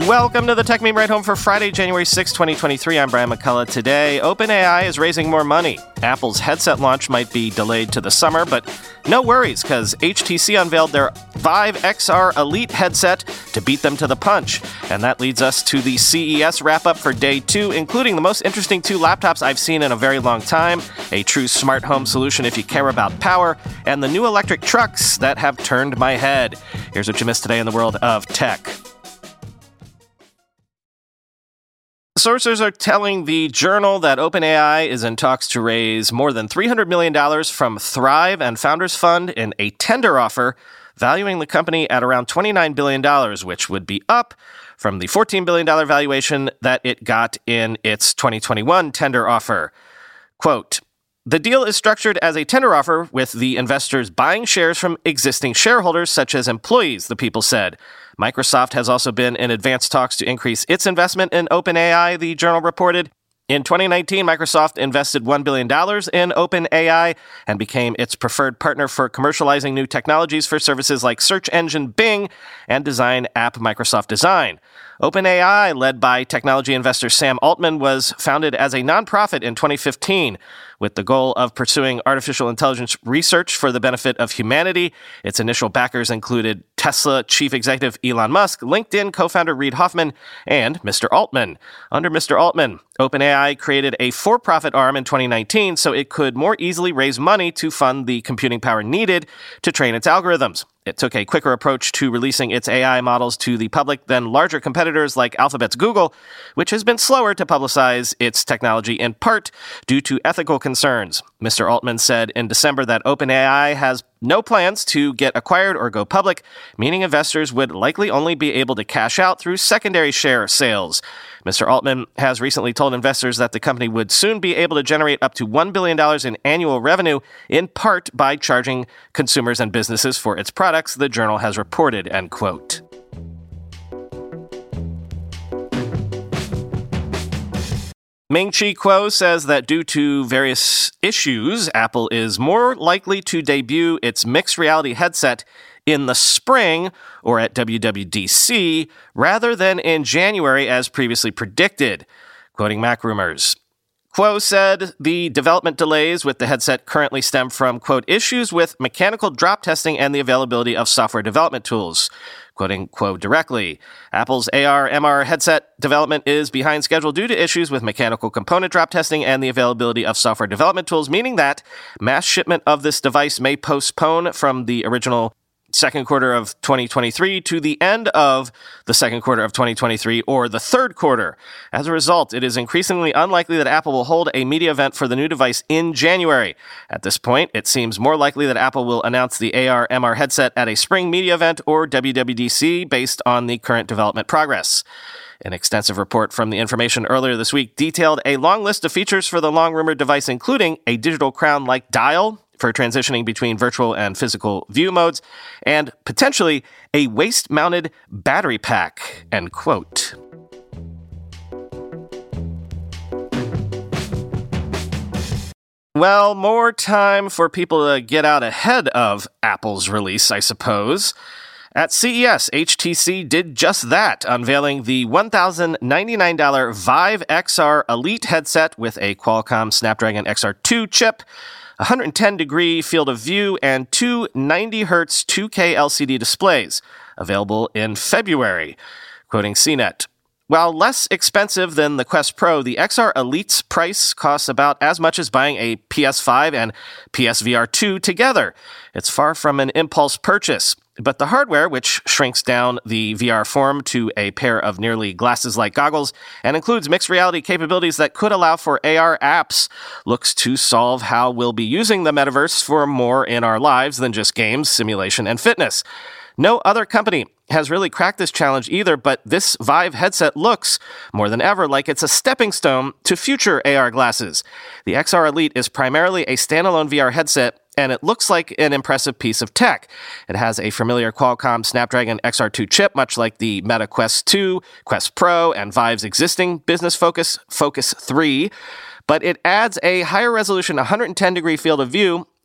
Welcome to the Tech Meme Ride Home for Friday, January 6, 2023. I'm Brian McCullough. Today, OpenAI is raising more money. Apple's headset launch might be delayed to the summer, but no worries, because HTC unveiled their Vive XR Elite headset to beat them to the punch. And that leads us to the CES wrap-up for day 2, including the most interesting 2 laptops I've seen in a very long time, a true smart home solution if you care about power, and the new electric trucks that have turned my head. Here's what you missed today in the world of tech. Sources are telling the Journal that OpenAI is in talks to raise more than $300 million from Thrive and Founders Fund in a tender offer, valuing the company at around $29 billion, which would be up from the $14 billion valuation that it got in its 2021 tender offer. Quote, "The deal is structured as a tender offer with the investors buying shares from existing shareholders such as employees," the people said. Microsoft has also been in advanced talks to increase its investment in OpenAI, the Journal reported. In 2019, Microsoft invested $1 billion in OpenAI and became its preferred partner for commercializing new technologies for services like search engine Bing and design app Microsoft Design. OpenAI, led by technology investor Sam Altman, was founded as a nonprofit in 2015 with the goal of pursuing artificial intelligence research for the benefit of humanity. Its initial backers included Tesla chief executive Elon Musk, LinkedIn co-founder Reid Hoffman, and Mr. Altman. Under Mr. Altman, OpenAI created a for-profit arm in 2019 so it could more easily raise money to fund the computing power needed to train its algorithms. It took a quicker approach to releasing its AI models to the public than larger competitors like Alphabet's Google, which has been slower to publicize its technology in part due to ethical concerns. Mr. Altman said in December that OpenAI has no plans to get acquired or go public, meaning investors would likely only be able to cash out through secondary share sales. Mr. Altman has recently told investors that the company would soon be able to generate up to $1 billion in annual revenue, in part by charging consumers and businesses for its products, the Journal has reported, end quote. Ming-Chi Kuo says that due to various issues, Apple is more likely to debut its mixed reality headset in the spring or at WWDC rather than in January as previously predicted. Quoting MacRumors, Kuo said the development delays with the headset currently stem from, quote, issues with mechanical drop testing and the availability of software development tools. Quoting Kuo directly, Apple's AR/MR headset development is behind schedule due to issues with mechanical component drop testing and the availability of software development tools, meaning that mass shipment of this device may postpone from the original second quarter of 2023 to the end of the second quarter of 2023 or the third quarter. As a result, it is increasingly unlikely that Apple will hold a media event for the new device in January. At this point, it seems more likely that Apple will announce the AR/MR headset at a spring media event or WWDC based on the current development progress. An extensive report from The Information earlier this week detailed a long list of features for the long-rumored device, including a digital crown-like dial for transitioning between virtual and physical view modes, and potentially a waist-mounted battery pack, end quote. Well, more time for people to get out ahead of Apple's release, I suppose. At CES, HTC did just that, unveiling the $1,099 Vive XR Elite headset with a Qualcomm Snapdragon XR2 chip, 110-degree field of view, and two 90Hz 2K LCD displays, available in February. Quoting CNET, while less expensive than the Quest Pro, the XR Elite's price costs about as much as buying a PS5 and PSVR 2 together. It's far from an impulse purchase. But the hardware, which shrinks down the VR form to a pair of nearly glasses-like goggles and includes mixed reality capabilities that could allow for AR apps, looks to solve how we'll be using the metaverse for more in our lives than just games, simulation, and fitness. No other company has really cracked this challenge either, but this Vive headset looks, more than ever, like it's a stepping stone to future AR glasses. The XR Elite is primarily a standalone VR headset, and it looks like an impressive piece of tech. It has a familiar Qualcomm Snapdragon XR2 chip, much like the Meta Quest 2, Quest Pro, and Vive's existing business Focus 3, but it adds a higher resolution 110-degree field of view,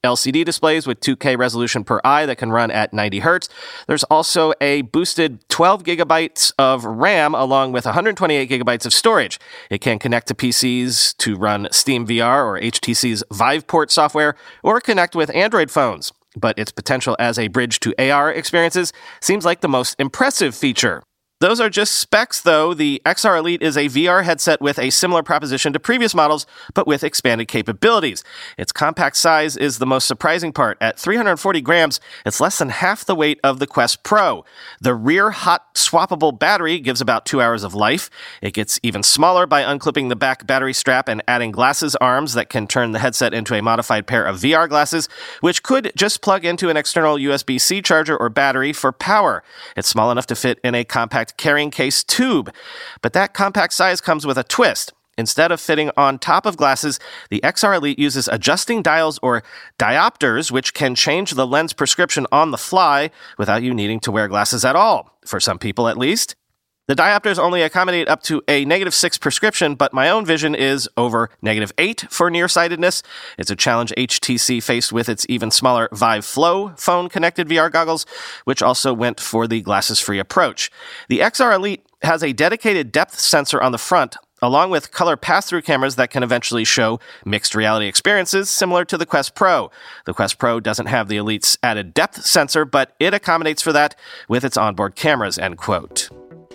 LCD displays with 2K resolution per eye that can run at 90 hertz. There's also a boosted 12 gigabytes of RAM along with 128 gigabytes of storage. It can connect to PCs to run Steam VR or HTC's Viveport software or connect with Android phones. But its potential as a bridge to AR experiences seems like the most impressive feature. Those are just specs, though. The XR Elite is a VR headset with a similar proposition to previous models, but with expanded capabilities. Its compact size is the most surprising part. At 340 grams, it's less than half the weight of the Quest Pro. The rear hot swappable battery gives about 2 hours of life. It gets even smaller by unclipping the back battery strap and adding glasses arms that can turn the headset into a modified pair of VR glasses, which could just plug into an external USB-C charger or battery for power. It's small enough to fit in a compact carrying case tube. But that compact size comes with a twist. Instead of fitting on top of glasses, the XR Elite uses adjusting dials or diopters, which can change the lens prescription on the fly without you needing to wear glasses at all, for some people at least. The diopters only accommodate up to a -6 prescription, but my own vision is over -8 for nearsightedness. It's a challenge HTC faced with its even smaller Vive Flow phone-connected VR goggles, which also went for the glasses-free approach. The XR Elite has a dedicated depth sensor on the front, along with color pass-through cameras that can eventually show mixed reality experiences similar to the Quest Pro. The Quest Pro doesn't have the Elite's added depth sensor, but it accommodates for that with its onboard cameras, end quote.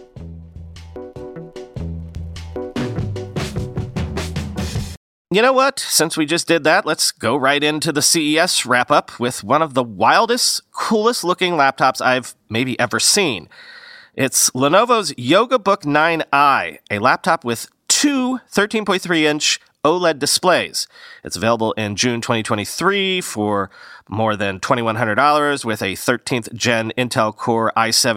You know what? Since we just did that, let's go right into the CES wrap-up with one of the wildest, coolest-looking laptops I've maybe ever seen. It's Lenovo's YogaBook 9i, a laptop with two 13.3-inch OLED displays. It's available in June 2023 for more than $2,100 with a 13th gen Intel Core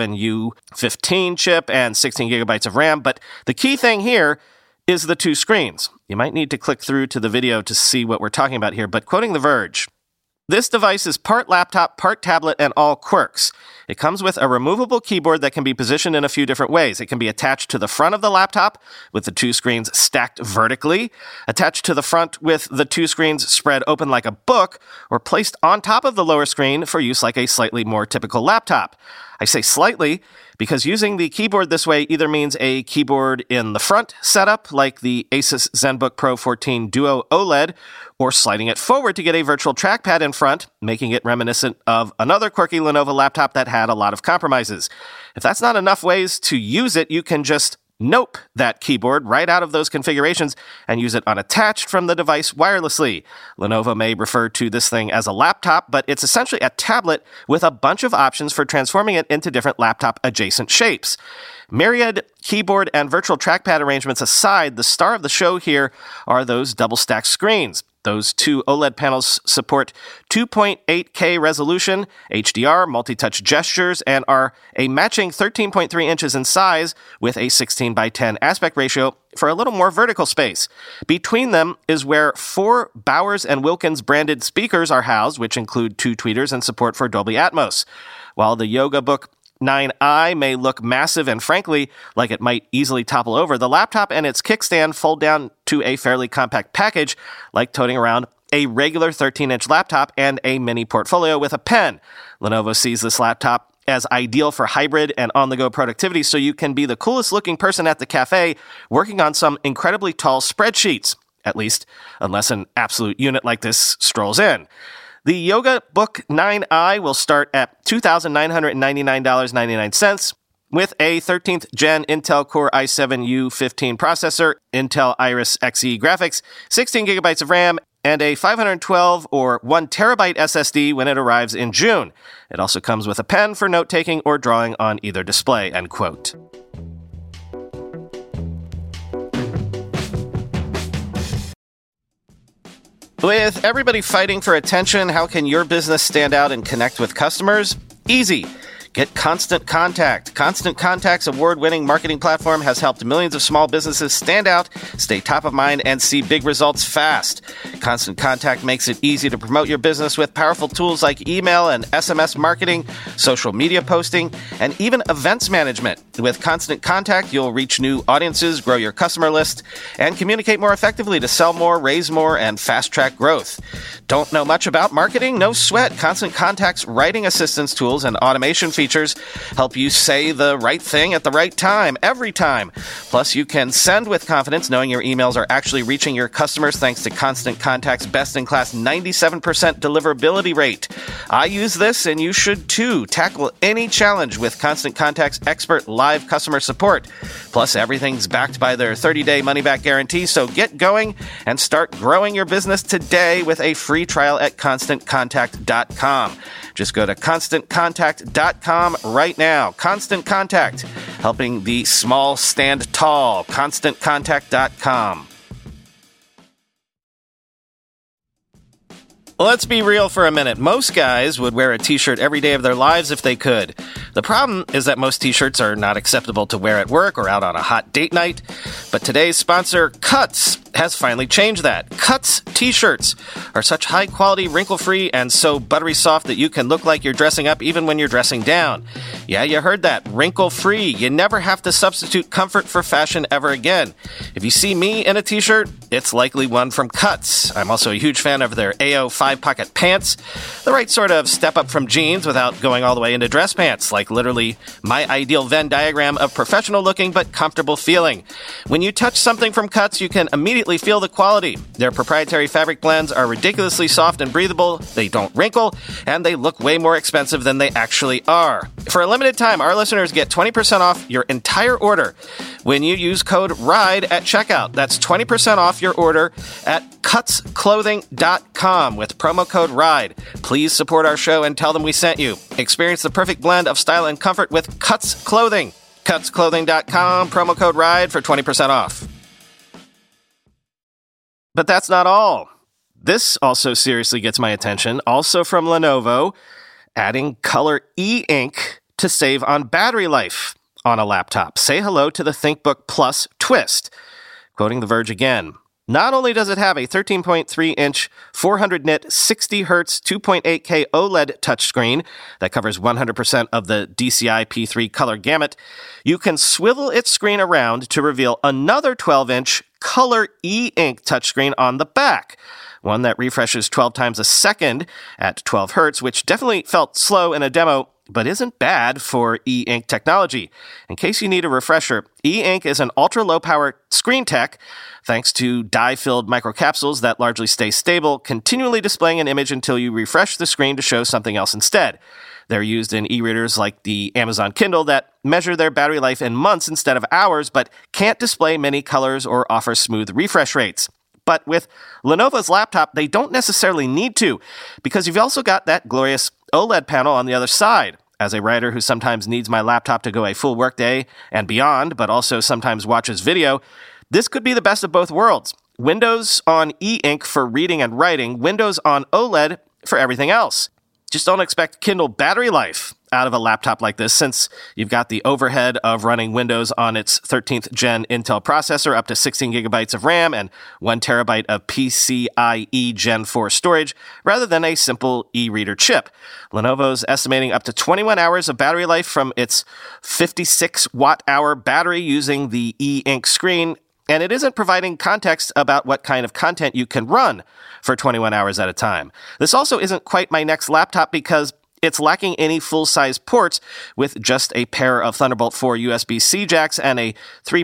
i7-U15 chip and 16 gigabytes of RAM. But the key thing here is the two screens. You might need to click through to the video to see what we're talking about here, but quoting The Verge, this device is part laptop, part tablet, and all quirks. It comes with a removable keyboard that can be positioned in a few different ways. It can be attached to the front of the laptop with the two screens stacked vertically, attached to the front with the two screens spread open like a book, or placed on top of the lower screen for use like a slightly more typical laptop. I say slightly because using the keyboard this way either means a keyboard in the front setup, like the Asus ZenBook Pro 14 Duo OLED, or sliding it forward to get a virtual trackpad in front, making it reminiscent of another quirky Lenovo laptop that had a lot of compromises. If that's not enough ways to use it, you can just nope that keyboard right out of those configurations and use it unattached from the device wirelessly. Lenovo may refer to this thing as a laptop, but it's essentially a tablet with a bunch of options for transforming it into different laptop-adjacent shapes. Myriad keyboard and virtual trackpad arrangements aside, the star of the show here are those double-stacked screens. Those two OLED panels support 2.8K resolution, HDR, multi-touch gestures, and are a matching 13.3 inches in size with a 16:10 aspect ratio for a little more vertical space. Between them is where 4 Bowers & Wilkins branded speakers are housed, which include 2 tweeters and support for Dolby Atmos. While the YogaBook 9i may look massive and frankly like it might easily topple over, the laptop and its kickstand fold down to a fairly compact package, like toting around a regular 13-inch laptop and a mini portfolio with a pen. Lenovo sees this laptop as ideal for hybrid and on-the-go productivity, so you can be the coolest-looking person at the cafe working on some incredibly tall spreadsheets, at least unless an absolute unit like this strolls in. The YogaBook 9i will start at $2,999.99 with a 13th gen Intel Core i7-U15 processor, Intel Iris Xe graphics, 16 gigabytes of RAM, and a 512 or 1 terabyte SSD when it arrives in June. It also comes with a pen for note-taking or drawing on either display, end quote. With everybody fighting for attention, how can your business stand out and connect with customers? Easy. Get Constant Contact. Constant Contact's award-winning marketing platform has helped millions of small businesses stand out, stay top of mind, and see big results fast. Constant Contact makes it easy to promote your business with powerful tools like email and SMS marketing, social media posting, and even events management. With Constant Contact, you'll reach new audiences, grow your customer list, and communicate more effectively to sell more, raise more, and fast-track growth. Don't know much about marketing? No sweat. Constant Contact's writing assistance tools and automation features help you say the right thing at the right time, every time. Plus, you can send with confidence knowing your emails are actually reaching your customers thanks to Constant Contact's best-in-class 97% deliverability rate. I use this, and you should too. Tackle any challenge with Constant Contact's expert live customer support. Plus, everything's backed by their 30-day money-back guarantee, so get going and start growing your business today with a free trial at ConstantContact.com. Just go to ConstantContact.com right now. Constant Contact, helping the small stand tall. ConstantContact.com. Let's be real for a minute. Most guys would wear a t-shirt every day of their lives if they could. The problem is that most t-shirts are not acceptable to wear at work or out on a hot date night. But today's sponsor, Cuts, has finally changed that. Cuts t-shirts are such high-quality, wrinkle-free, and so buttery soft that you can look like you're dressing up even when you're dressing down. Yeah, you heard that. Wrinkle-free. You never have to substitute comfort for fashion ever again. If you see me in a t-shirt, it's likely one from Cuts. I'm also a huge fan of their AO 5-pocket pants. The right sort of step up from jeans without going all the way into dress pants, like literally my ideal Venn diagram of professional looking but comfortable feeling. When you touch something from Cuts, you can immediately feel the quality. Their proprietary fabric blends are ridiculously soft and breathable, they don't wrinkle, and they look way more expensive than they actually are. For a limited time, our listeners get 20% off your entire order when you use code RIDE at checkout. That's 20% off your order at cutsclothing.com with promo code RIDE. Please support our show and tell them we sent you. Experience the perfect blend of style and comfort with Cuts Clothing. Cutsclothing.com, promo code RIDE for 20% off. But that's not all. This also seriously gets my attention, also from Lenovo, adding color e-ink to save on battery life on a laptop. Say hello to the ThinkBook Plus Twist. Quoting The Verge again. Not only does it have a 13.3-inch, 400-nit, 60Hz, 2.8K OLED touchscreen that covers 100% of the DCI P3 color gamut, you can swivel its screen around to reveal another 12-inch color e-ink touchscreen on the back, one that refreshes 12 times a second at 12 Hz, which definitely felt slow in a demo, but isn't bad for e-ink technology. In case you need a refresher, e-ink is an ultra-low-power screen tech thanks to dye-filled microcapsules that largely stay stable, continually displaying an image until you refresh the screen to show something else instead. They're used in e-readers like the Amazon Kindle that measure their battery life in months instead of hours, but can't display many colors or offer smooth refresh rates. But with Lenovo's laptop, they don't necessarily need to, because you've also got that glorious OLED panel on the other side. As a writer who sometimes needs my laptop to go a full workday and beyond, but also sometimes watches video, this could be the best of both worlds. Windows on e-ink for reading and writing, Windows on OLED for everything else. Just don't expect Kindle battery life out of a laptop like this, since you've got the overhead of running Windows on its 13th gen Intel processor, up to 16 gigabytes of RAM and 1 terabyte of PCIe Gen 4 storage, rather than a simple e-reader chip. Lenovo's estimating up to 21 hours of battery life from its 56 watt-hour battery using the e-ink screen, and it isn't providing context about what kind of content you can run for 21 hours at a time. This also isn't quite my next laptop because it's lacking any full-size ports, with just a pair of Thunderbolt 4 USB-C jacks and a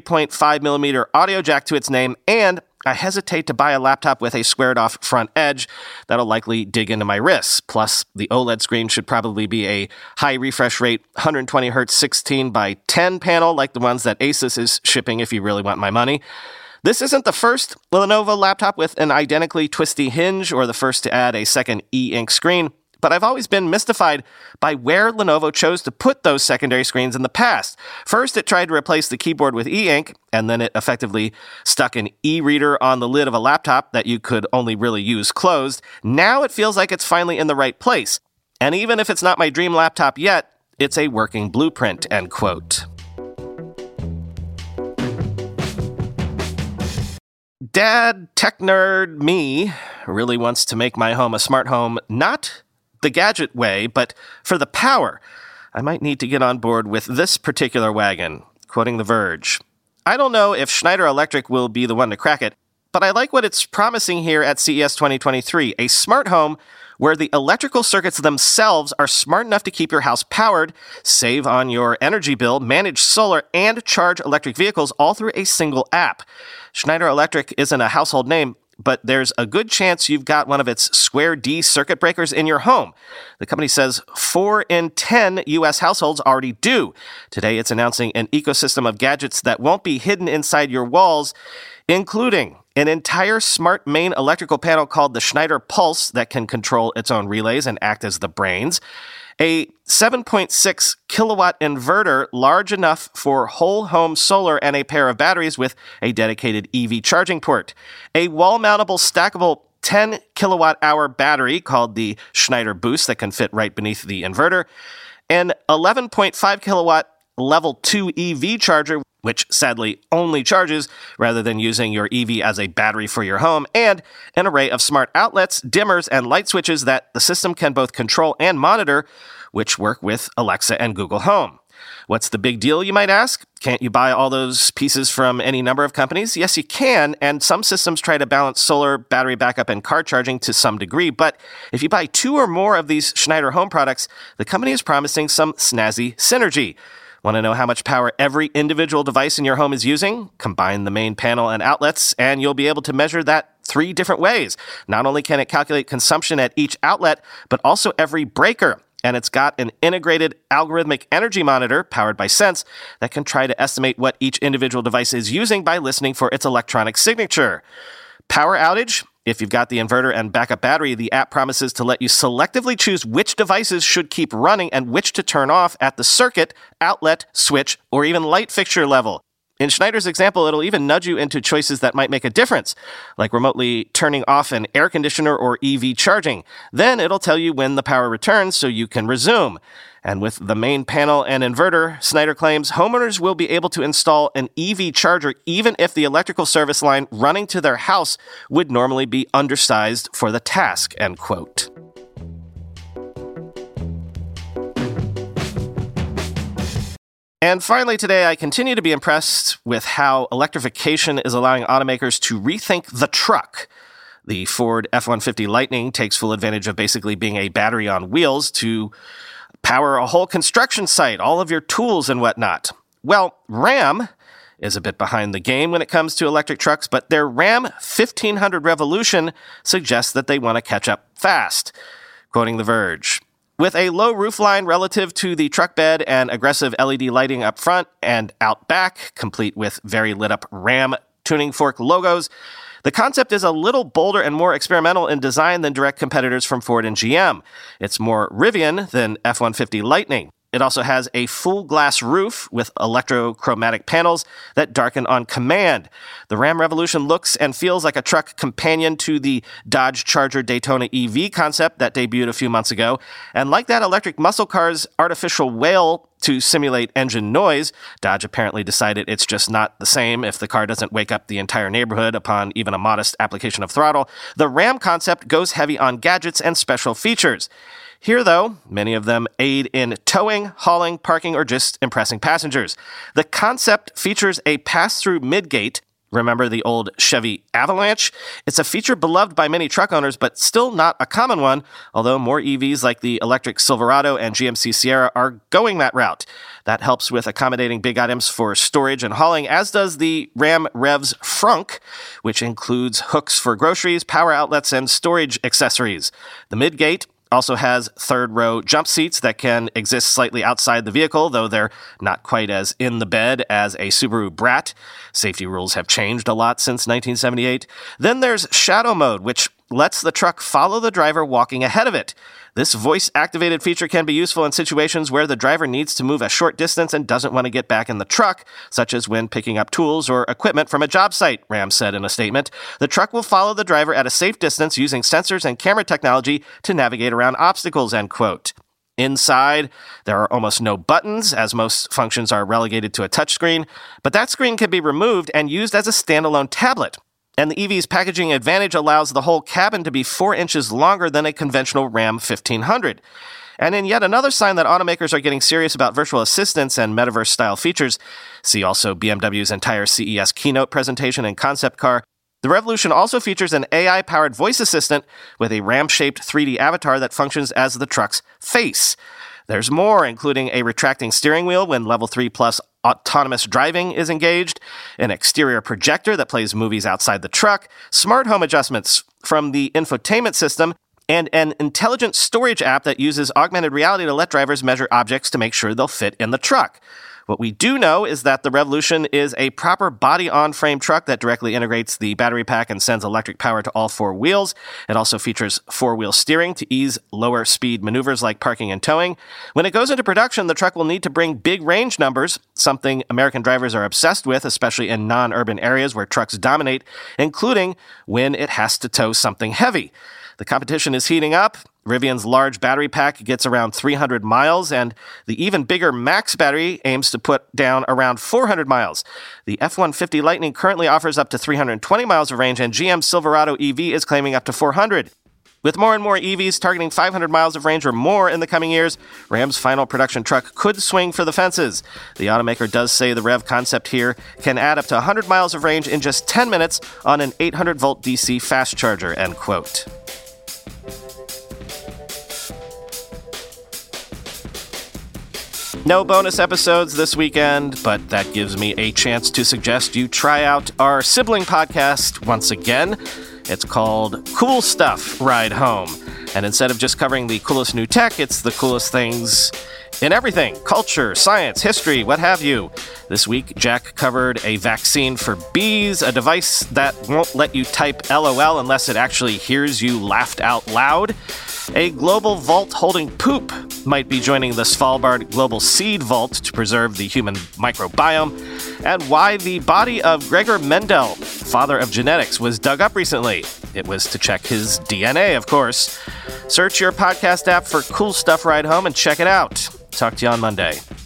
3.5mm audio jack to its name, and I hesitate to buy a laptop with a squared-off front edge that'll likely dig into my wrists. Plus, the OLED screen should probably be a high refresh rate, 120Hz 16:10 panel like the ones that Asus is shipping if you really want my money. This isn't the first Lenovo laptop with an identically twisty hinge or the first to add a second e-ink screen, but I've always been mystified by where Lenovo chose to put those secondary screens in the past. First, it tried to replace the keyboard with e-ink, and then it effectively stuck an e-reader on the lid of a laptop that you could only really use closed. Now it feels like it's finally in the right place. And even if it's not my dream laptop yet, it's a working blueprint, end quote. Dad, tech nerd me, really wants to make my home a smart home, not the gadget way, but for the power. I might need to get on board with this particular wagon, quoting The Verge. I don't know if Schneider Electric will be the one to crack it, but I like what it's promising here at CES 2023, a smart home where the electrical circuits themselves are smart enough to keep your house powered, save on your energy bill, manage solar, and charge electric vehicles all through a single app. Schneider Electric isn't a household name, but there's a good chance you've got one of its Square D circuit breakers in your home. The company says 4 in 10 U.S. households already do. Today, it's announcing an ecosystem of gadgets that won't be hidden inside your walls, including an entire smart main electrical panel called the Schneider Pulse that can control its own relays and act as the brains, a 7.6 kilowatt inverter large enough for whole home solar and a pair of batteries with a dedicated EV charging port, a wall-mountable stackable 10 kilowatt hour battery called the Schneider Boost that can fit right beneath the inverter, an 11.5 kilowatt level 2 EV charger, which sadly only charges rather than using your EV as a battery for your home, and an array of smart outlets, dimmers, and light switches that the system can both control and monitor, which work with Alexa and Google Home. What's the big deal, you might ask? Can't you buy all those pieces from any number of companies? Yes, you can, and some systems try to balance solar, battery backup, and car charging to some degree, but if you buy 2 or more of these Schneider home products, the company is promising some snazzy synergy. Want to know how much power every individual device in your home is using? Combine the main panel and outlets, and you'll be able to measure that 3 different ways. Not only can it calculate consumption at each outlet, but also every breaker. And it's got an integrated algorithmic energy monitor powered by Sense that can try to estimate what each individual device is using by listening for its electronic signature. Power outage? If you've got the inverter and backup battery, the app promises to let you selectively choose which devices should keep running and which to turn off at the circuit, outlet, switch, or even light fixture level. In Schneider's example, it'll even nudge you into choices that might make a difference, like remotely turning off an air conditioner or EV charging. Then it'll tell you when the power returns so you can resume. And with the main panel and inverter, Schneider claims homeowners will be able to install an EV charger even if the electrical service line running to their house would normally be undersized for the task, end quote. And finally today, I continue to be impressed with how electrification is allowing automakers to rethink the truck. The Ford F-150 Lightning takes full advantage of basically being a battery on wheels to power a whole construction site, all of your tools and whatnot. Well, Ram is a bit behind the game when it comes to electric trucks, but their Ram 1500 Revolution suggests that they want to catch up fast. Quoting The Verge, with a low roofline relative to the truck bed and aggressive LED lighting up front and out back, complete with very lit up Ram tuning fork logos, the concept is a little bolder and more experimental in design than direct competitors from Ford and GM. It's more Rivian than F-150 Lightning. It also has a full glass roof with electrochromatic panels that darken on command. The Ram Revolution looks and feels like a truck companion to the Dodge Charger Daytona EV concept that debuted a few months ago. And like that electric muscle car's artificial wail to simulate engine noise, Dodge apparently decided it's just not the same if the car doesn't wake up the entire neighborhood upon even a modest application of throttle. The Ram concept goes heavy on gadgets and special features. Here, though, many of them aid in towing, hauling, parking, or just impressing passengers. The concept features a pass-through midgate. Remember the old Chevy Avalanche? It's a feature beloved by many truck owners, but still not a common one, although more EVs like the electric Silverado and GMC Sierra are going that route. That helps with accommodating big items for storage and hauling, as does the Ram Revs Frunk, which includes hooks for groceries, power outlets, and storage accessories. The midgate also has third-row jump seats that can exist slightly outside the vehicle, though they're not quite as in the bed as a Subaru Brat. Safety rules have changed a lot since 1978. Then there's shadow mode, which lets the truck follow the driver walking ahead of it. This voice-activated feature can be useful in situations where the driver needs to move a short distance and doesn't want to get back in the truck, such as when picking up tools or equipment from a job site, Ram said in a statement. The truck will follow the driver at a safe distance using sensors and camera technology to navigate around obstacles, end quote. Inside, there are almost no buttons, as most functions are relegated to a touchscreen, but that screen can be removed and used as a standalone tablet. And the EV's packaging advantage allows the whole cabin to be 4 inches longer than a conventional Ram 1500. And in yet another sign that automakers are getting serious about virtual assistants and metaverse-style features, see also BMW's entire CES keynote presentation and concept car, the Revolution also features an AI-powered voice assistant with a ram-shaped 3D avatar that functions as the truck's face. There's more, including a retracting steering wheel when Level 3 Plus autonomous driving is engaged, an exterior projector that plays movies outside the truck, smart home adjustments from the infotainment system, and an intelligent storage app that uses augmented reality to let drivers measure objects to make sure they'll fit in the truck. What we do know is that the Revolution is a proper body-on-frame truck that directly integrates the battery pack and sends electric power to all four wheels. It also features four-wheel steering to ease lower-speed maneuvers like parking and towing. When it goes into production, the truck will need to bring big range numbers, something American drivers are obsessed with, especially in non-urban areas where trucks dominate, including when it has to tow something heavy. The competition is heating up. Rivian's large battery pack gets around 300 miles, and the even bigger Max battery aims to put down around 400 miles. The F-150 Lightning currently offers up to 320 miles of range, and GM's Silverado EV is claiming up to 400. With more and more EVs targeting 500 miles of range or more in the coming years, Ram's final production truck could swing for the fences. The automaker does say the REV concept here can add up to 100 miles of range in just 10 minutes on an 800-volt DC fast charger, end quote. No bonus episodes this weekend, but that gives me a chance to suggest you try out our sibling podcast once again. It's called Cool Stuff Ride Home. And instead of just covering the coolest new tech, it's the coolest things in everything. Culture, science, history, what have you. This week, Jack covered a vaccine for bees, a device that won't let you type LOL unless it actually hears you laughed out loud. A global vault holding poop might be joining the Svalbard Global Seed Vault to preserve the human microbiome, and why the body of Gregor Mendel, father of genetics, was dug up recently. It was to check his DNA, of course. Search your podcast app for Cool Stuff Ride Home and check it out. Talk to you on Monday.